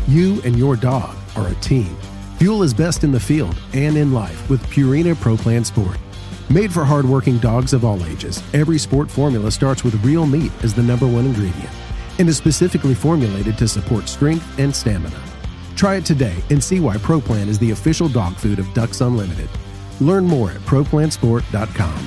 You and your dog are a team. Fuel is best in the field and in life with Purina Pro Plan Sport. Made for hardworking dogs of all ages, every sport formula starts with real meat as the #1 ingredient and is specifically formulated to support strength and stamina. Try it today and see why Pro Plan is the official dog food of Ducks Unlimited. Learn more at ProPlansport.com.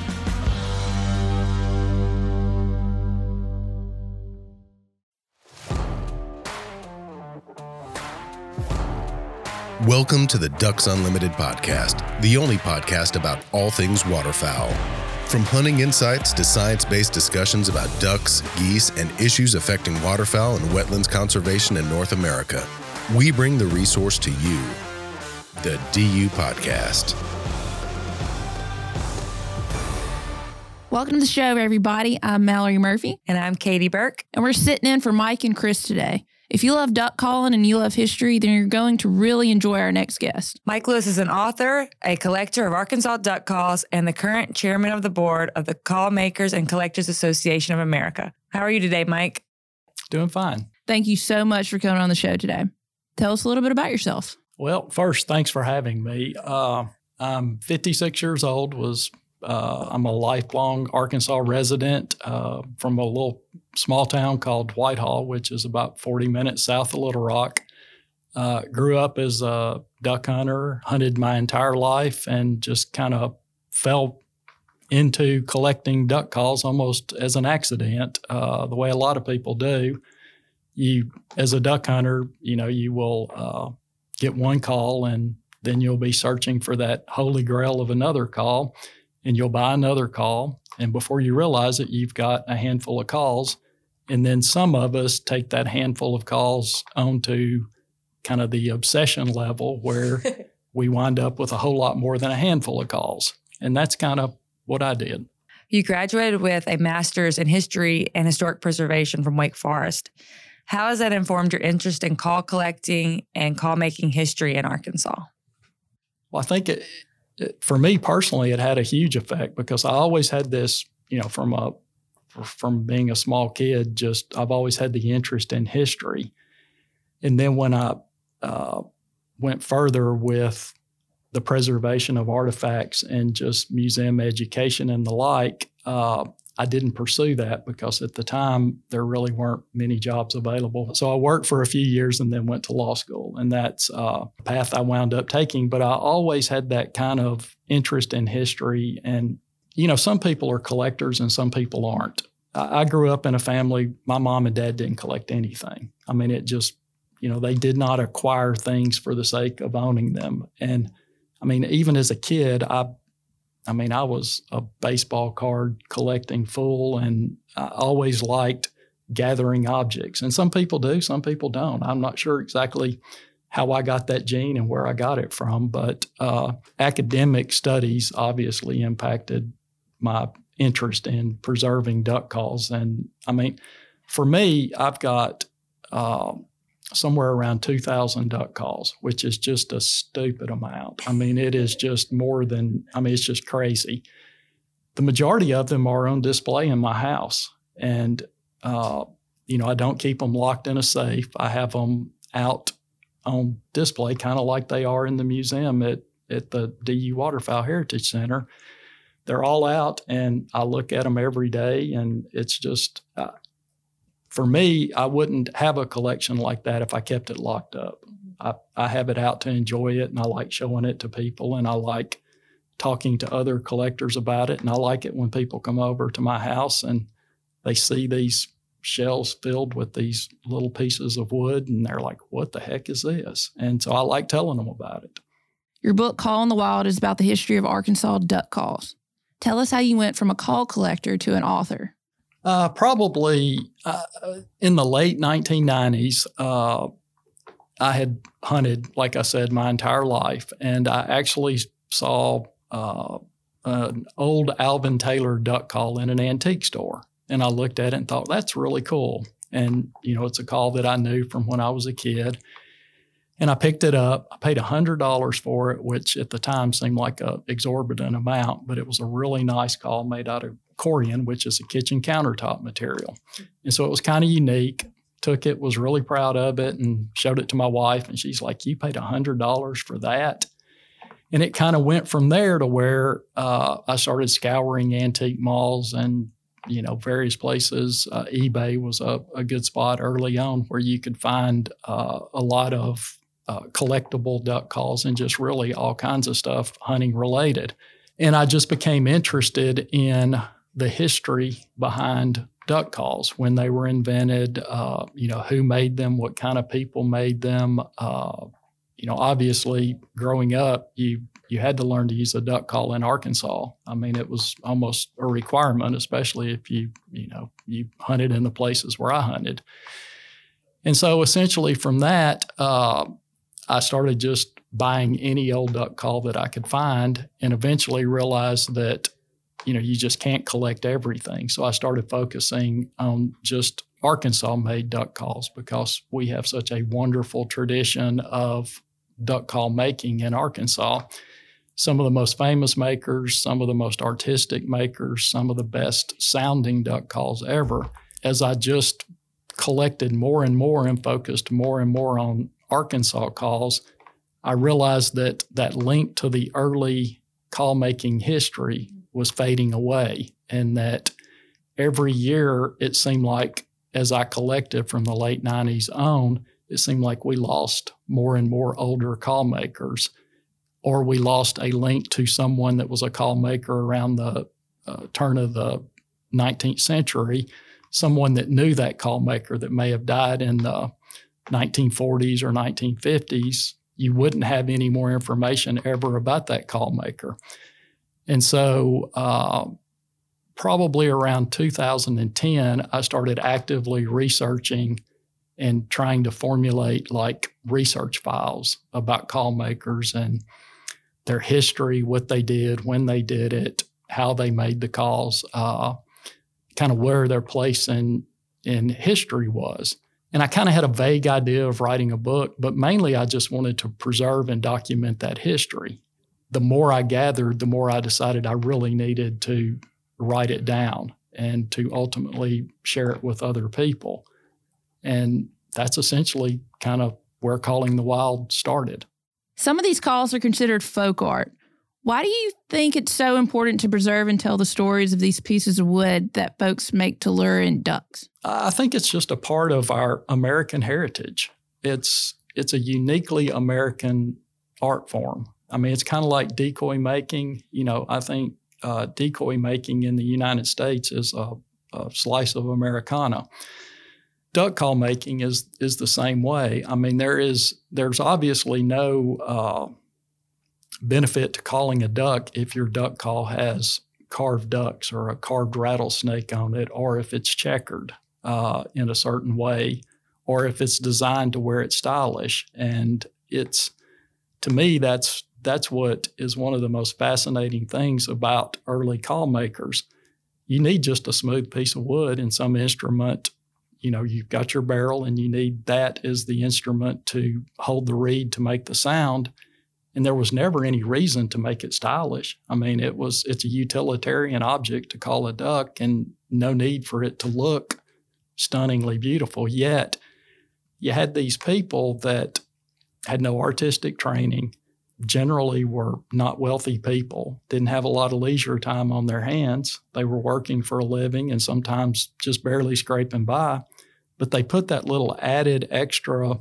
Welcome to the Ducks Unlimited podcast, the only podcast about all things waterfowl. From hunting insights to science-based discussions about ducks, geese, and issues affecting waterfowl and wetlands conservation in North America, we bring the resource to you, the DU Podcast. Welcome to the show, everybody. I'm Mallory Murphy. And I'm Katie Burke. And we're sitting in for Mike and Chris today. If you love duck calling and you love history, then you're going to really enjoy our next guest. Mike Lewis is an author, a collector of Arkansas duck calls, and the current chairman of the board of the Call Makers and Collectors Association of America. How are you today, Mike? Doing fine. Thank you so much for coming on the show today. Tell us a little bit about yourself. Well, first, thanks for having me. I'm 56 years old. I'm a lifelong Arkansas resident from a little small town called Whitehall, which is about 40 minutes south of Little Rock. Grew up as a duck hunter, hunted my entire life, and just kind of fell into collecting duck calls almost as an accident, the way a lot of people do. You, as a duck hunter, you will get one call and then you'll be searching for that holy grail of another call, and you'll buy another call. And before you realize it, you've got a handful of calls. And then some of us take that handful of calls onto kind of the obsession level where we wind up with a whole lot more than a handful of calls. And that's kind of what I did. You graduated with a master's in history and historic preservation from Wake Forest. How has that informed your interest in call collecting and call making history in Arkansas? Well, I think for me personally, it had a huge effect because I always had this, from being a small kid, I've always had the interest in history. And then when I went further with the preservation of artifacts and just museum education and the like, I didn't pursue that because at the time there really weren't many jobs available. So I worked for a few years and then went to law school, and that's a path I wound up taking. But I always had that kind of interest in history. And, some people are collectors and some people aren't. I grew up in a family, my mom and dad didn't collect anything. I mean, it just, they did not acquire things for the sake of owning them. And I mean, even as a kid, I was a baseball card collecting fool, and I always liked gathering objects. And some people do, some people don't. I'm not sure exactly how I got that gene and where I got it from, but academic studies obviously impacted my interest in preserving duck calls. And I mean, for me, I've got somewhere around 2,000 duck calls, which is just a stupid amount. I mean, it is just it's just crazy. The majority of them are on display in my house. And, I don't keep them locked in a safe. I have them out on display, kind of like they are in the museum at the DU Waterfowl Heritage Center. They're all out, and I look at them every day, and it's just for me, I wouldn't have a collection like that if I kept it locked up. I have it out to enjoy it, and I like showing it to people, and I like talking to other collectors about it, and I like it when people come over to my house and they see these shells filled with these little pieces of wood, and they're like, what the heck is this? And so I like telling them about it. Your book, Call in the Wild, is about the history of Arkansas duck calls. Tell us how you went from a call collector to an author. Probably in the late 1990s, I had hunted, like I said, my entire life. And I actually saw an old Alvin Taylor duck call in an antique store. And I looked at it and thought, that's really cool. And, it's a call that I knew from when I was a kid. And I picked it up. I paid $100 for it, which at the time seemed like an exorbitant amount, but it was a really nice call made out of corian, which is a kitchen countertop material. And so it was kind of unique. took it, was really proud of it, and showed it to my wife. And she's like, "You paid $100 for that?" And it kind of went from there to where I started scouring antique malls and, various places. eBay was a good spot early on where you could find a lot of collectible duck calls and just really all kinds of stuff hunting related. And I just became interested in the history behind duck calls, when they were invented, who made them, what kind of people made them. Obviously growing up, you had to learn to use a duck call in Arkansas. I mean, it was almost a requirement, especially if you hunted in the places where I hunted. And so essentially from that, I started just buying any old duck call that I could find, and eventually realized that, you just can't collect everything. So I started focusing on just Arkansas-made duck calls, because we have such a wonderful tradition of duck call making in Arkansas. Some of the most famous makers, some of the most artistic makers, some of the best sounding duck calls ever. As I just collected more and more and focused more and more on Arkansas calls, I realized that that link to the early call making history was fading away, and that every year it seemed like, as I collected from the late 90s on, it seemed like we lost more and more older call makers, or we lost a link to someone that was a call maker around the turn of the 19th century, someone that knew that call maker that may have died in the 1940s or 1950s. You wouldn't have any more information ever about that call maker. And so probably around 2010, I started actively researching and trying to formulate like research files about call makers and their history, what they did, when they did it, how they made the calls, kind of where their place in history was. And I kind of had a vague idea of writing a book, but mainly I just wanted to preserve and document that history. The more I gathered, the more I decided I really needed to write it down and to ultimately share it with other people. And that's essentially kind of where Calling the Wild started. Some of these calls are considered folk art. Why do you think it's so important to preserve and tell the stories of these pieces of wood that folks make to lure in ducks? I think it's just a part of our American heritage. It's a uniquely American art form. I mean, it's kind of like decoy making. I think decoy making in the United States is a slice of Americana. Duck call making is the same way. I mean, there's obviously no benefit to calling a duck if your duck call has carved ducks or a carved rattlesnake on it, or if it's checkered in a certain way, or if it's designed to where it's stylish. And to me, that's what is one of the most fascinating things about early call makers. You need just a smooth piece of wood and some instrument. You've got your barrel, and you need that as the instrument to hold the reed to make the sound. And there was never any reason to make it stylish. I mean, it's a utilitarian object to call a duck, and no need for it to look stunningly beautiful. Yet you had these people that had no artistic training, generally were not wealthy people, didn't have a lot of leisure time on their hands. They were working for a living and sometimes just barely scraping by. But they put that little added extra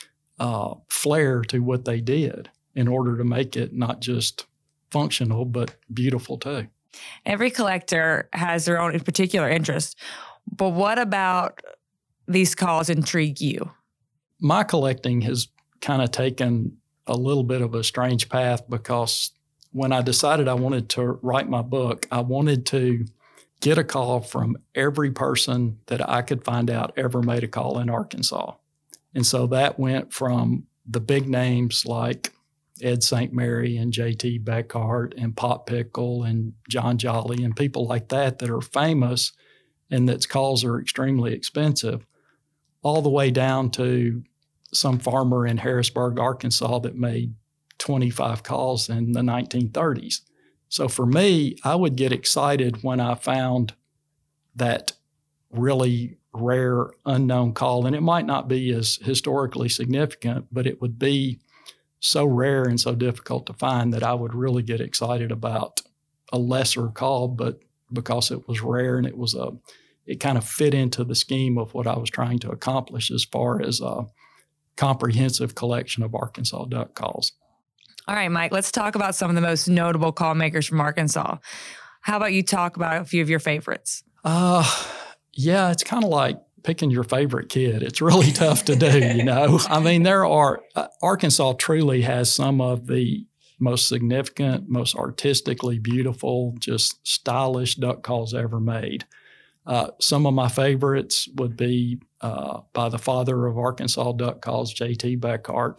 flair to what they did in order to make it not just functional, but beautiful too. Every collector has their own particular interest. But what about these calls intrigue you? My collecting has kind of taken a little bit of a strange path, because when I decided I wanted to write my book, I wanted to get a call from every person that I could find out ever made a call in Arkansas. And so that went from the big names like Ed St. Mary and J.T. Beckhart and Pop Pickle and John Jolly and people like that are famous and that's calls are extremely expensive, all the way down to some farmer in Harrisburg, Arkansas that made 25 calls in the 1930s. So for me, I would get excited when I found that really rare, unknown call. And it might not be as historically significant, but it would be so rare and so difficult to find that I would really get excited about a lesser call, but because it was rare and it kind of fit into the scheme of what I was trying to accomplish as far as a comprehensive collection of Arkansas duck calls. All right, Mike, let's talk about some of the most notable call makers from Arkansas. How about you talk about a few of your favorites? Yeah, it's kind of like picking your favorite kid. It's really tough to do, you know. I mean, Arkansas truly has some of the most significant, most artistically beautiful, just stylish duck calls ever made. Some of my favorites would be by the father of Arkansas duck calls, J.T. Beckart.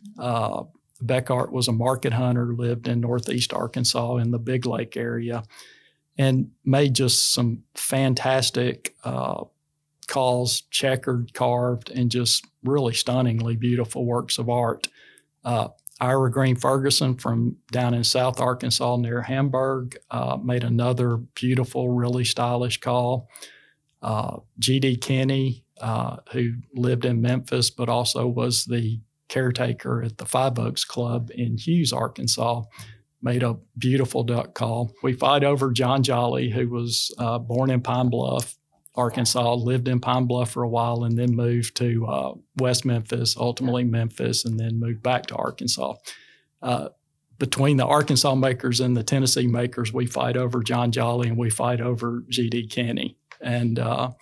Beckart was a market hunter, lived in northeast Arkansas in the Big Lake area, and made just some fantastic calls, checkered, carved, and just really stunningly beautiful works of art. Ira Green Ferguson from down in South Arkansas near Hamburg made another beautiful, really stylish call. G.D. Kenny, who lived in Memphis but also was the caretaker at the Five Oaks Club in Hughes, Arkansas, made a beautiful duck call. We fight over John Jolly, who was born in Pine Bluff, Arkansas, lived in Pine Bluff for a while, and then moved to West Memphis, ultimately Memphis, and then moved back to Arkansas. Between the Arkansas makers and the Tennessee makers, we fight over John Jolly and we fight over G.D. Kenny. And,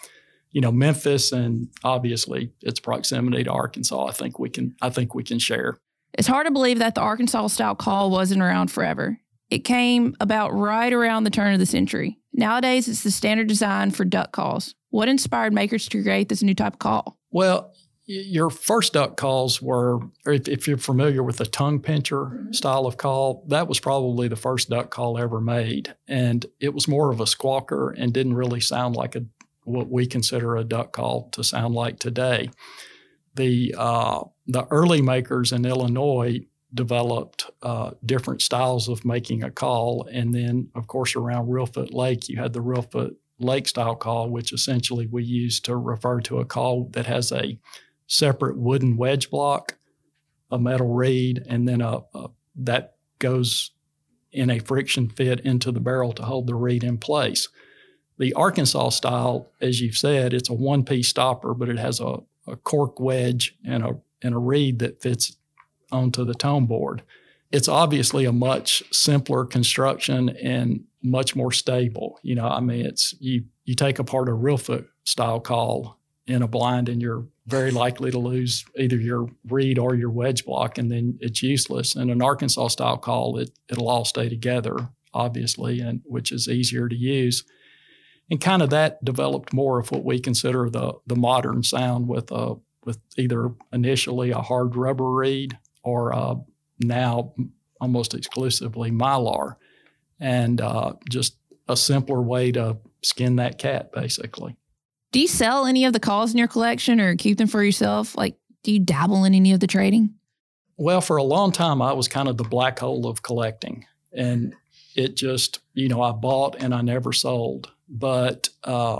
Memphis and obviously its proximity to Arkansas, I think we can share. It's hard to believe that the Arkansas-style call wasn't around forever. It came about right around the turn of the century. Nowadays, it's the standard design for duck calls. What inspired makers to create this new type of call? Well, your first duck calls were, if you're familiar with the tongue pincher style of call, that was probably the first duck call ever made. And it was more of a squawker and didn't really sound like what we consider a duck call to sound like today. The early makers in Illinois developed different styles of making a call. And then, of course, around Reelfoot Lake, you had the Reelfoot Lake style call, which essentially we use to refer to a call that has a separate wooden wedge block, a metal reed, and then that goes in a friction fit into the barrel to hold the reed in place. The Arkansas style, as you've said, it's a one-piece stopper, but it has a cork wedge and a reed that fits onto the tone board. It's obviously a much simpler construction and much more stable. It's you take apart a Reelfoot style call in a blind and you're very likely to lose either your reed or your wedge block, and then it's useless. In an Arkansas style call, it'll all stay together, obviously, and which is easier to use. And kind of that developed more of what we consider the modern sound with either initially a hard rubber reed or now almost exclusively Mylar, and just a simpler way to skin that cat, basically. Do you sell any of the calls in your collection or keep them for yourself? Do you dabble in any of the trading? Well, for a long time, I was kind of the black hole of collecting. And it just, I bought and I never sold. But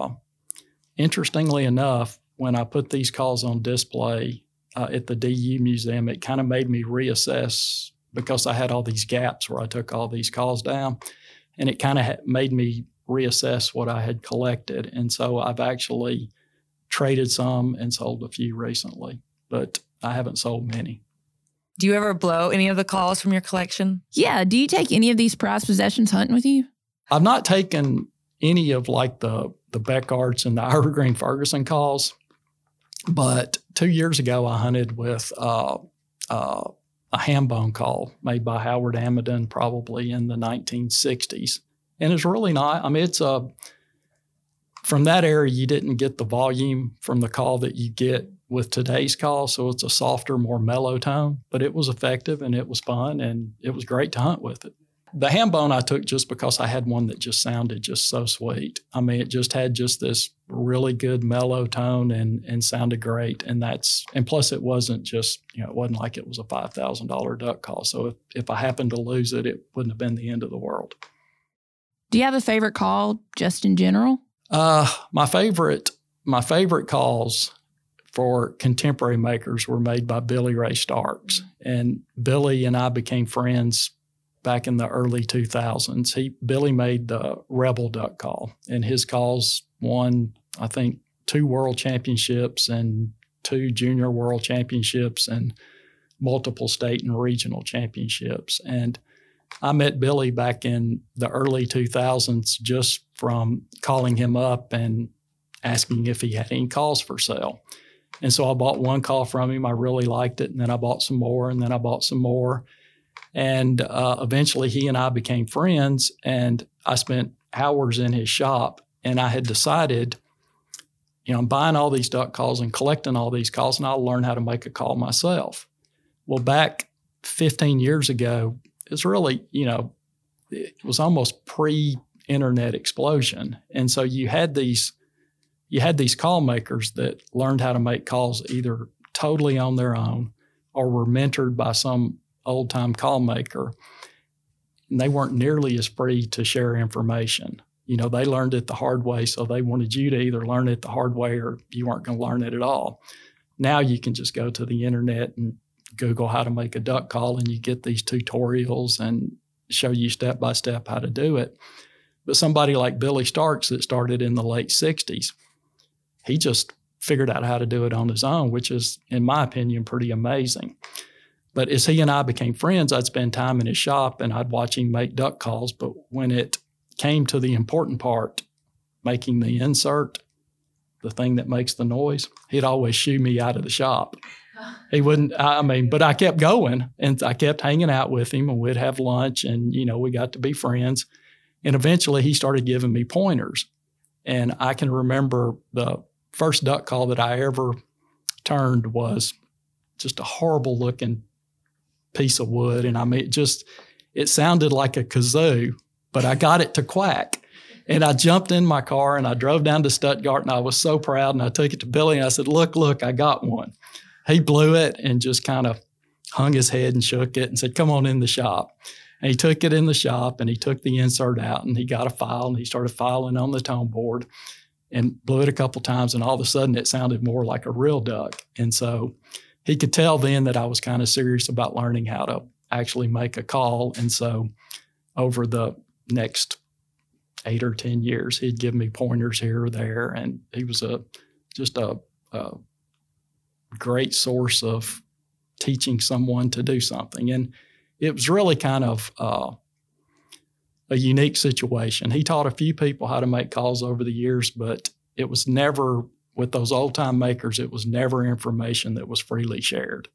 interestingly enough, when I put these calls on display at the DU Museum, it kind of made me reassess, because I had all these gaps where I took all these calls down, and it kind of made me reassess what I had collected. And so I've actually traded some and sold a few recently, but I haven't sold many. Do you ever blow any of the calls from your collection? Yeah. Do you take any of these prized possessions hunting with you? I've not taken any of the Beckarts and the Ira Green Ferguson calls, but 2 years ago I hunted with a ham bone call made by Howard Amidon, probably in the 1960s. And it's really not, it's from that era, you didn't get the volume from the call that you get with today's call. So it's a softer, more mellow tone, but it was effective and it was fun and it was great to hunt with it. The ham bone I took just because I had one that just sounded just so sweet. It just had just this really good mellow tone and sounded great. And plus it wasn't just, it wasn't like it was a $5,000 duck call. So if I happened to lose it, it wouldn't have been the end of the world. Do you have a favorite call just in general? My favorite my favorite calls for contemporary makers were made by Billy Ray Starks. And Billy and I became friends back in the early 2000s. Billy made the Rebel duck call, and his calls won, I think, 2 world championships and 2 junior world championships and multiple state and regional championships. And I met Billy back in the early 2000s just from calling him up and asking if he had any calls for sale. And so I bought 1 call from him. I really liked it. And then I bought some more, and then I bought some more. And eventually he and I became friends, and I spent hours in his shop. And I had decided, I'm buying all these duck calls and collecting all these calls, and I'll learn how to make a call myself. Well, back 15 years ago, it's really, it was almost pre-internet explosion. And so you had these call makers that learned how to make calls either totally on their own or were mentored by some old-time call maker. And they weren't nearly as free to share information. They learned it the hard way, so they wanted you to either learn it the hard way or you weren't going to learn it at all. Now you can just go to the internet and Google how to make a duck call, and you get these tutorials and show you step-by-step how to do it. But somebody like Billy Starks that started in the late 60s, he just figured out how to do it on his own, which is, in my opinion, pretty amazing. But as he and I became friends, I'd spend time in his shop and I'd watch him make duck calls. But when it came to the important part, making the insert, the thing that makes the noise, he'd always shoo me out of the shop. He wouldn't, but I kept going, and I kept hanging out with him, and we'd have lunch, and, we got to be friends. And eventually he started giving me pointers. And I can remember the first duck call that I ever turned was just a horrible looking piece of wood. And it sounded like a kazoo, but I got it to quack. And I jumped in my car and I drove down to Stuttgart, and I was so proud. And I took it to Billy and I said, look, I got one. He blew it and just kind of hung his head and shook it and said, come on in the shop. And he took it in the shop and he took the insert out and he got a file and he started filing on the tone board and blew it a couple times. And all of a sudden it sounded more like a real duck. And so he could tell then that I was kind of serious about learning how to actually make a call. And so over the next 8 or 10 years, he'd give me pointers here or there. And he was just a great source of teaching someone to do something. And it was really kind of a unique situation. He taught a few people how to make calls over the years, but it was never, with those old-time makers, it was never information that was freely shared.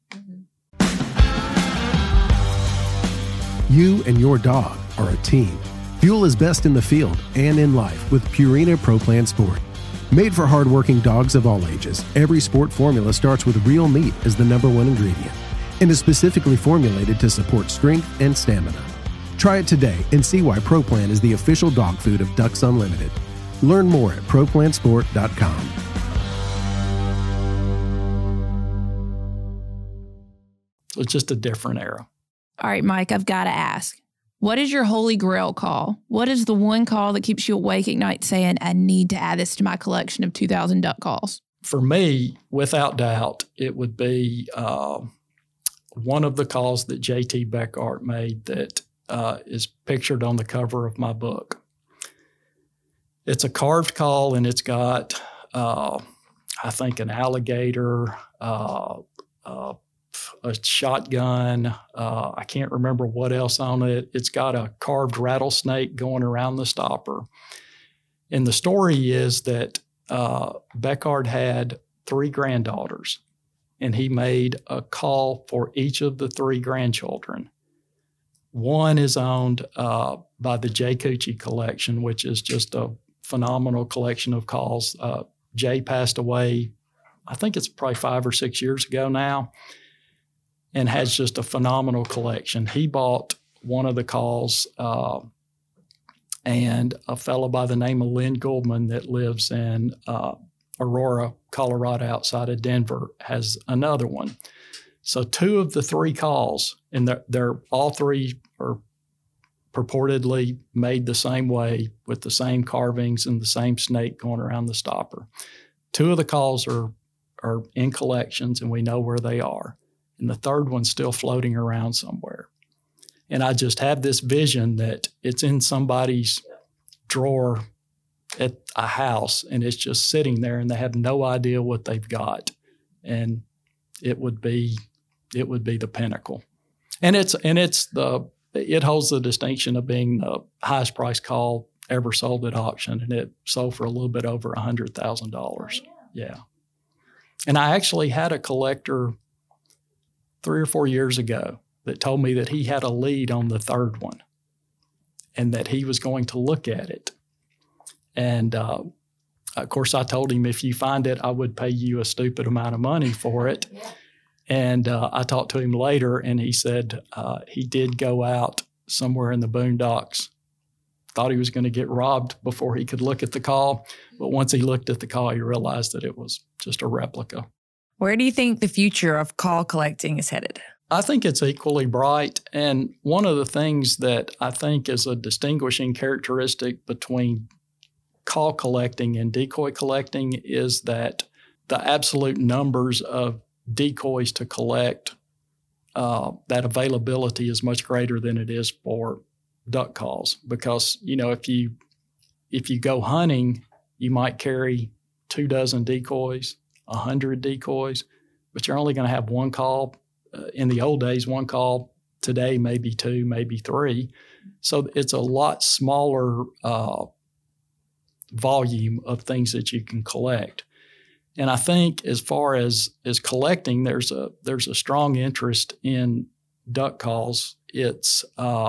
You and your dog are a team. Fuel is best in the field and in life with Purina Pro Plan Sport. Made for hardworking dogs of all ages, every sport formula starts with real meat as the #1 ingredient and is specifically formulated to support strength and stamina. Try it today and see why Pro Plan is the official dog food of Ducks Unlimited. Learn more at ProPlansport.com. So it's just a different era. All right, Mike, I've got to ask. What is your holy grail call? What is the one call that keeps you awake at night saying, I need to add this to my collection of 2,000 duck calls? For me, without doubt, it would be one of the calls that J.T. Beckart made that is pictured on the cover of my book. It's a carved call, and it's got, I think, an alligator, a shotgun. I can't remember what else on it. It's got a carved rattlesnake going around the stopper. And the story is that Beckart had 3 granddaughters, and he made a call for each of the 3 grandchildren. One is owned by the Jay Cucci Collection, which is just a phenomenal collection of calls. Jay passed away, I think it's probably 5 or 6 years ago now, and has just a phenomenal collection. He bought one of the calls, and a fellow by the name of Lynn Goldman that lives in Aurora, Colorado, outside of Denver, has another one. So 2 of the 3 calls, and they're all 3 are purportedly made the same way with the same carvings and the same snake going around the stopper. 2 of the calls are in collections and we know where they are. And the third one's still floating around somewhere. And I just have this vision that it's in somebody's drawer at a house and it's just sitting there and they have no idea what they've got. And it would be the pinnacle. And it holds the distinction of being the highest price call ever sold at auction. And it sold for a little bit over $100,000. Yeah. And I actually had a collector 3 or 4 years ago that told me that he had a lead on the third one and that he was going to look at it. And of course, I told him, if you find it, I would pay you a stupid amount of money for it. And I talked to him later, and he said he did go out somewhere in the boondocks, thought he was going to get robbed before he could look at the call. But once he looked at the call, he realized that it was just a replica. Where do you think the future of call collecting is headed? I think it's equally bright. And one of the things that I think is a distinguishing characteristic between call collecting and decoy collecting is that the absolute numbers of decoys to collect, that availability is much greater than it is for duck calls. Because, if you go hunting, you might carry 24 decoys, 100 decoys, but you're only going to have one call. In the old days, one call. Today, maybe 2, maybe 3. So it's a lot smaller volume of things that you can collect. And I think as far as collecting, there's a strong interest in duck calls. It's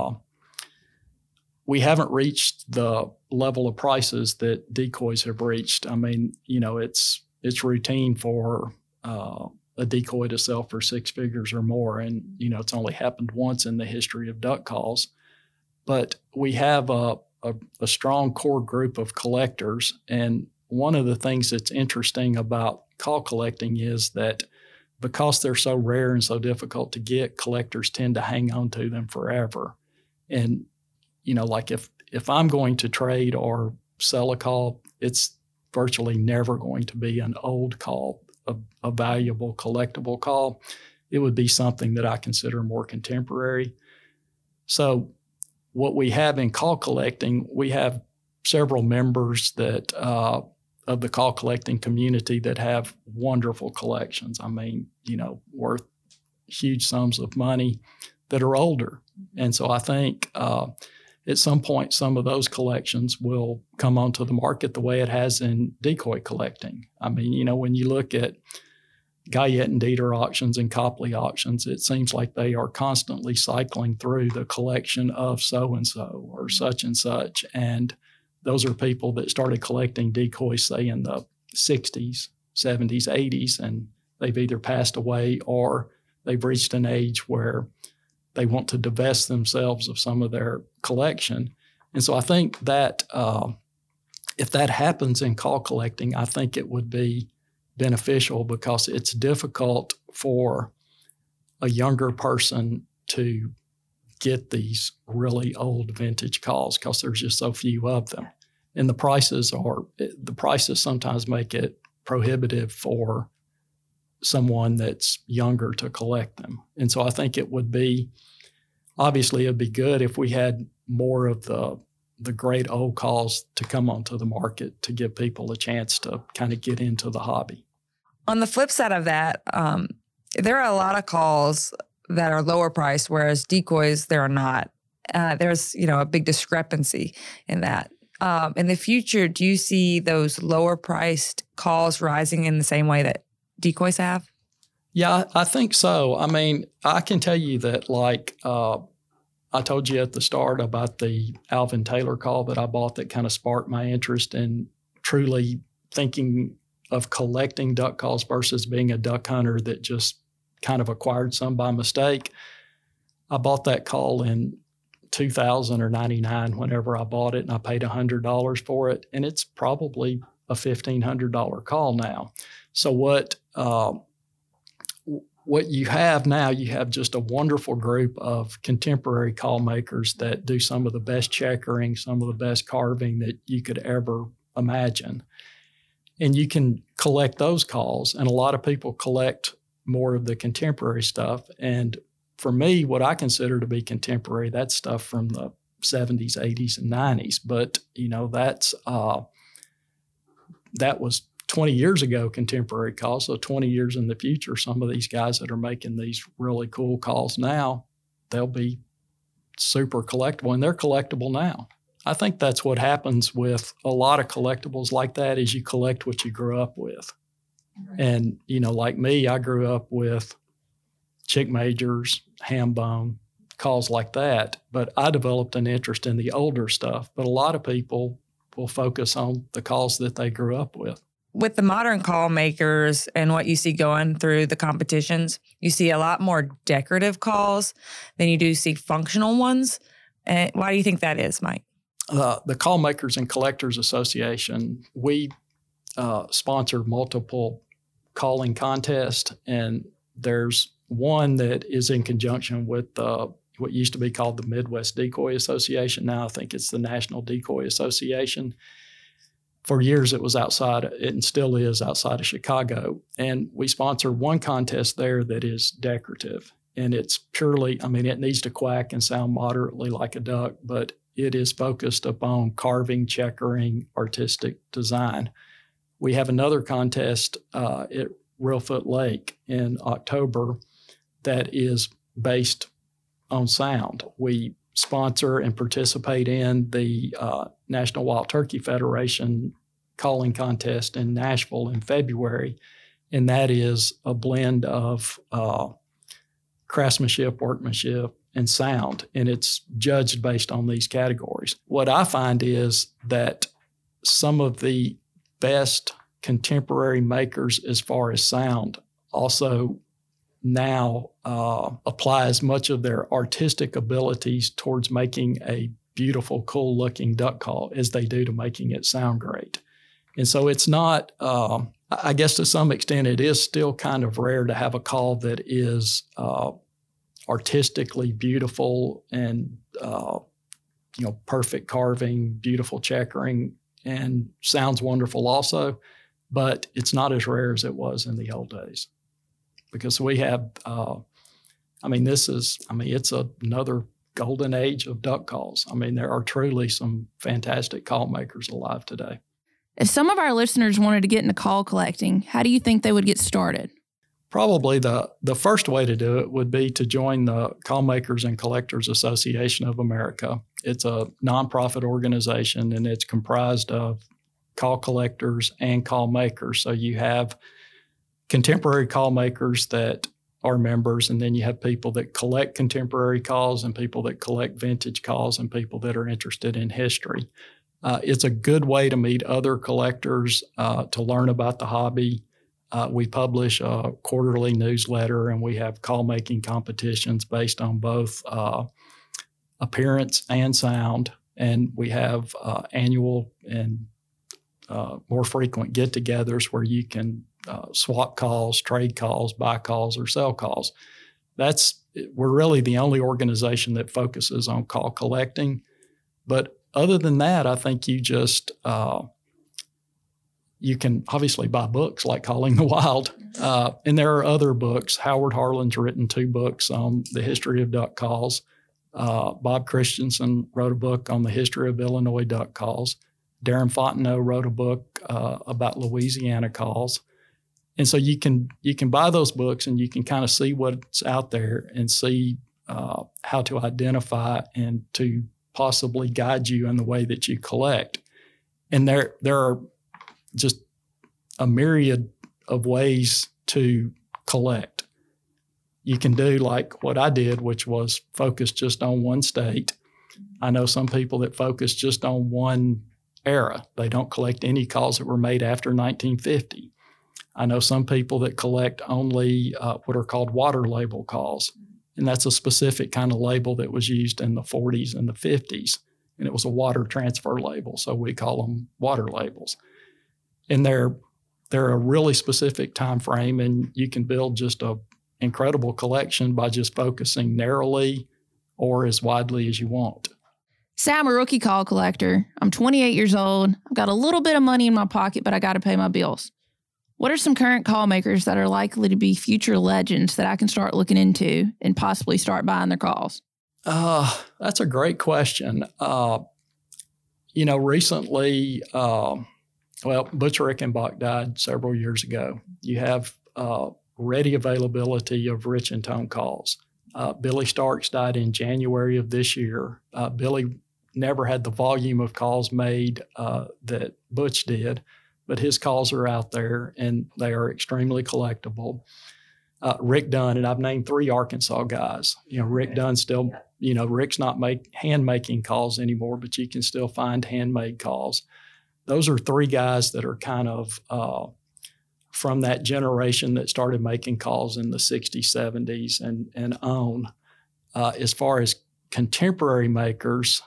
we haven't reached the level of prices that decoys have reached. I mean, it's routine for a decoy to sell for 6 figures or more. And, it's only happened once in the history of duck calls. But we have a strong core group of collectors. And one of the things that's interesting about call collecting is that because they're so rare and so difficult to get, collectors tend to hang on to them forever. And, like if I'm going to trade or sell a call, it's virtually never going to be an old call, a valuable collectible call. It would be something that I consider more contemporary. So what we have in call collecting, we have several members that of the call collecting community that have wonderful collections. I mean, worth huge sums of money that are older. And so I think at some point, some of those collections will come onto the market the way it has in decoy collecting. I mean, when you look at Guyette and Dieter auctions and Copley auctions, it seems like they are constantly cycling through the collection of so-and-so or such and such. And those are people that started collecting decoys, say, in the 60s, 70s, 80s, and they've either passed away or they've reached an age where they want to divest themselves of some of their collection. And so I think that if that happens in call collecting, I think it would be beneficial because it's difficult for a younger person to get these really old vintage calls because there's just so few of them. And the prices sometimes make it prohibitive for someone that's younger to collect them. And so I think it'd be good if we had more of the great old calls to come onto the market to give people a chance to kind of get into the hobby. On the flip side of that, there are a lot of calls that are lower priced, whereas decoys, there are not. There's, a big discrepancy in that. In the future, do you see those lower priced calls rising in the same way that decoys have? Yeah, I think so. I mean, I can tell you that, like, I told you at the start about the Alvin Taylor call that I bought that kind of sparked my interest in truly thinking of collecting duck calls versus being a duck hunter that just kind of acquired some by mistake. I bought that call in 2000 or 99 whenever I bought it, and I paid $100 for it, and it's probably a $1,500 call now. So what you have now, you have just a wonderful group of contemporary call makers that do some of the best checkering, some of the best carving that you could ever imagine. And you can collect those calls. And a lot of people collect more of the contemporary stuff. And for me, what I consider to be contemporary, that's stuff from the 70s, 80s, and 90s. But, that was 20 years ago, contemporary calls. So 20 years in the future, some of these guys that are making these really cool calls now, they'll be super collectible, and they're collectible now. I think that's what happens with a lot of collectibles like that is you collect what you grew up with. And, like me, I grew up with Chick Majors, Ham Bone, calls like that. But I developed an interest in the older stuff. But a lot of people will focus on the calls that they grew up with. With the modern call makers and what you see going through the competitions, you see a lot more decorative calls than you do see functional ones. And why do you think that is, Mike? The Call Makers and Collectors Association, we sponsor multiple calling contests, and there's one that is in conjunction with what used to be called the Midwest Decoy Association. Now I think it's the National Decoy Association. For years, it was and still is outside of Chicago. And we sponsor one contest there that is decorative. And it's purely, it needs to quack and sound moderately like a duck, but it is focused upon carving, checkering, artistic design. We have another contest at Reelfoot Lake in October that is based on sound. We sponsor and participate in the National Wild Turkey Federation calling contest in Nashville in February, and that is a blend of craftsmanship, workmanship, and sound, and it's judged based on these categories. What I find is that some of the best contemporary makers as far as sound also now apply as much of their artistic abilities towards making a beautiful, cool-looking duck call as they do to making it sound great. And so it's not, I guess to some extent, it is still kind of rare to have a call that is artistically beautiful and, perfect carving, beautiful checkering, and sounds wonderful also. But it's not as rare as it was in the old days. Because we have, it's another golden age of duck calls. There are truly some fantastic call makers alive today. If some of our listeners wanted to get into call collecting, how do you think they would get started? Probably the first way to do it would be to join the Call Makers and Collectors Association of America. It's a nonprofit organization, and it's comprised of call collectors and call makers. So you have contemporary call makers that are members, and then you have people that collect contemporary calls and people that collect vintage calls and people that are interested in history. It's a good way to meet other collectors, to learn about the hobby. We publish a quarterly newsletter, and we have call-making competitions based on both appearance and sound. And we have annual and more frequent get-togethers where you can swap calls, trade calls, buy calls, or sell calls. We're really the only organization that focuses on call collecting. But other than that, I think you just you can obviously buy books like Calling the Wild. And there are other books. Howard Harlan's written 2 books on the history of duck calls. Bob Christensen wrote a book on the history of Illinois duck calls. Darren Fontenot wrote a book about Louisiana calls. And so you can buy those books, and you can kind of see what's out there and see how to identify and to possibly guide you in the way that you collect. And there are just a myriad of ways to collect. You can do like what I did, which was focus just on one state. I know some people that focus just on one era. They don't collect any calls that were made after 1950. I know some people that collect only what are called water label calls. And that's a specific kind of label that was used in the 40s and the 50s. And it was a water transfer label, so we call them water labels. And they're a really specific time frame, and you can build just an incredible collection by just focusing narrowly or as widely as you want. Say I'm a rookie call collector. I'm 28 years old. I've got a little bit of money in my pocket, but I got to pay my bills. What are some current call makers that are likely to be future legends that I can start looking into and possibly start buying their calls? That's a great question. Recently, Butch Rickenbach died several years ago. You have ready availability of Rich and Tone calls. Billy Starks died in January of this year. Billy never had the volume of calls made that Butch did, but his calls are out there and they are extremely collectible. Rick Dunn, and I've named 3 Arkansas guys. Rick Dunn still, Rick's not hand-making calls anymore, but you can still find handmade calls. Those are 3 guys that are kind of from that generation that started making calls in the 60s, 70s and on. As far as contemporary makers,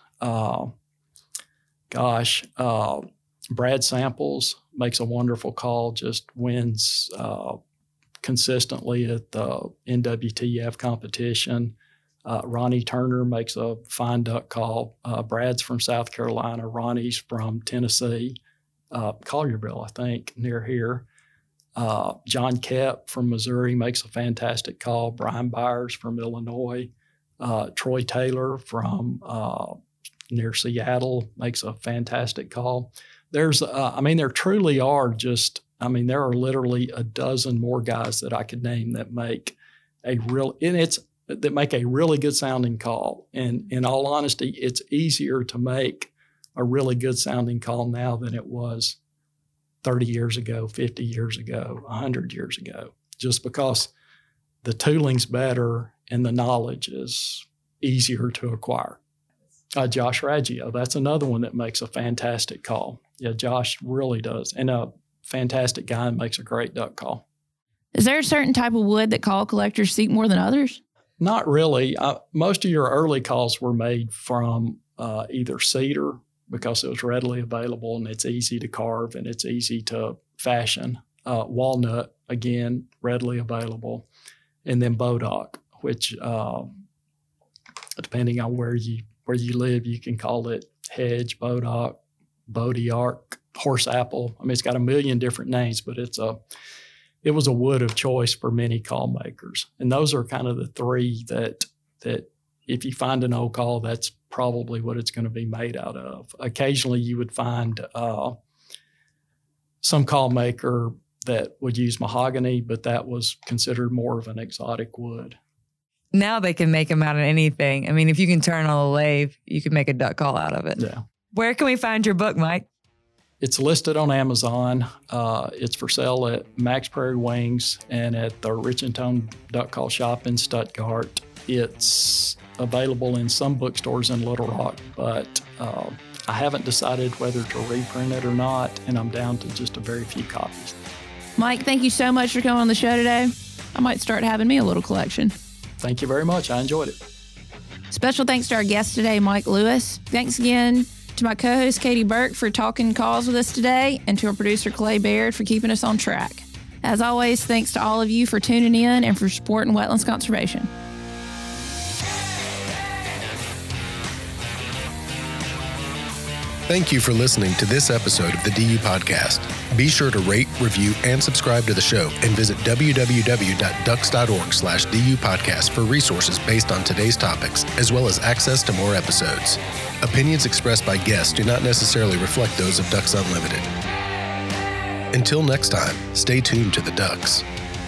Brad Samples makes a wonderful call, just wins consistently at the NWTF competition. Ronnie Turner makes a fine duck call. Brad's from South Carolina. Ronnie's from Tennessee, Collierville, I think, near here. John Kep from Missouri makes a fantastic call. Brian Byers from Illinois. Troy Taylor from near Seattle makes a fantastic call. There truly are there are literally a dozen more guys that I could name that make a really good sounding call. And in all honesty, it's easier to make a really good sounding call now than it was 30 years ago, 50 years ago, 100 years ago, just because the tooling's better and the knowledge is easier to acquire. Josh Raggio, that's another one that makes a fantastic call. Yeah, Josh really does. And a fantastic guy and makes a great duck call. Is there a certain type of wood that call collectors seek more than others? Not really. Most of your early calls were made from either cedar, because it was readily available and it's easy to carve and it's easy to fashion. Walnut, again, readily available. And then bodock, which depending on where you live, you can call it hedge, bodock, bodiarc, horse apple. It's got a million different names, but it was a wood of choice for many call makers. And those are kind of the 3 that if you find an old call, that's probably what it's going to be made out of. Occasionally you would find some call maker that would use mahogany, but that was considered more of an exotic wood. Now they can make them out of anything. If you can turn on a lathe, you can make a duck call out of it. Yeah. Where can we find your book, Mike? It's listed on Amazon. It's for sale at Max Prairie Wings and at the Rich and Tone Duck Call Shop in Stuttgart. It's available in some bookstores in Little Rock, but I haven't decided whether to reprint it or not, and I'm down to just a very few copies. Mike, thank you so much for coming on the show today. I might start having me a little collection. Thank you very much. I enjoyed it. Special thanks to our guest today, Mike Lewis. Thanks again to my co-host, Katie Burke, for talking calls with us today, and to our producer, Clay Baird, for keeping us on track. As always, thanks to all of you for tuning in and for supporting wetlands conservation. Thank you for listening to this episode of the DU Podcast. Be sure to rate, review, and subscribe to the show, and visit www.ducks.org/DU Podcast for resources based on today's topics, as well as access to more episodes. Opinions expressed by guests do not necessarily reflect those of Ducks Unlimited. Until next time, stay tuned to the Ducks.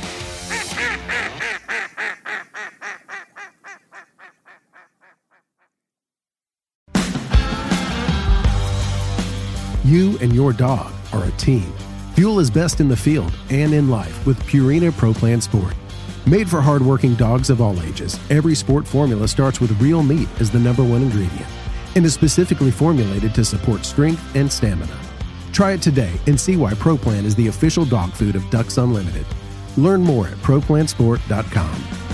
You and your dog are a team. Fuel is best in the field and in life with Purina Pro Plan Sport. Made for hardworking dogs of all ages, every sport formula starts with real meat as the #1 ingredient and is specifically formulated to support strength and stamina. Try it today and see why Pro Plan is the official dog food of Ducks Unlimited. Learn more at ProPlansport.com.